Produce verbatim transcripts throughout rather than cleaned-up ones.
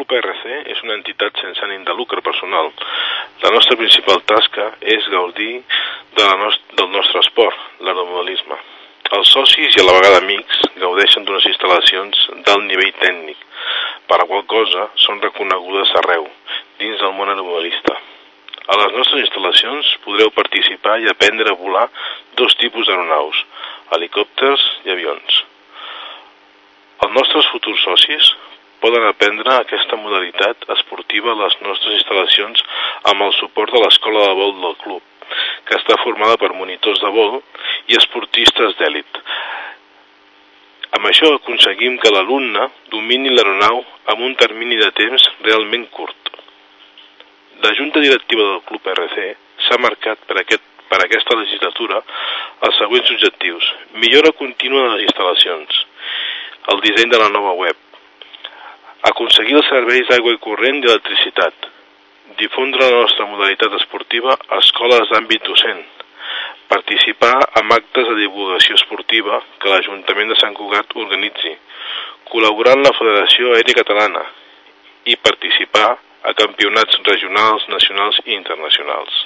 Club R C és una entitat sense ànim de lucre personal. La nostra principal tasca és gaudir de la nost del nostre esport, l'aeromodelisme. Els socis i a la vegada amics gaudeixen d'unes instal·lacions d'alt nivell tècnic, per la qual cosa són reconegudes arreu, dins del món aeromodelista. A les nostres instal·lacions podreu participar i aprendre a volar dos tipus d'aeronaus, helicòpters i avions. Els nostres futurs socis poden aprendre aquesta modalitat esportiva a les nostres instal·lacions amb el suport de l'escola de vol del club, que està formada per monitors de vol i esportistes d'èlit. Amb això aconseguim que l'alumne domini l'aeronau amb un termini de temps realment curt. La Junta Directiva del Club R C s'ha marcat per, aquest, per aquesta legislatura els següents objectius: millora contínua de les instal·lacions, el disseny de la nova web, aconseguir els serveis d'aigua i corrent i electricitat, difondre la nostra modalitat esportiva a escoles d'àmbit docent, participar en actes de divulgació esportiva que l'Ajuntament de Sant Cugat organitzi, col·laborar en la Federació Aèria Catalana i participar a campionats regionals, nacionals i internacionals.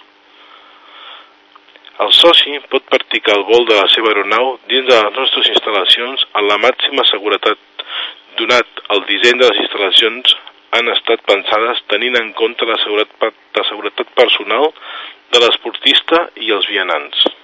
El soci pot practicar el vol de la seva aeronau dins de les nostres instal·lacions en la màxima seguretat, donat el disseny de les instal·lacions han estat pensades tenint en compte la seguretat, la seguretat personal de l'esportista i els vianants.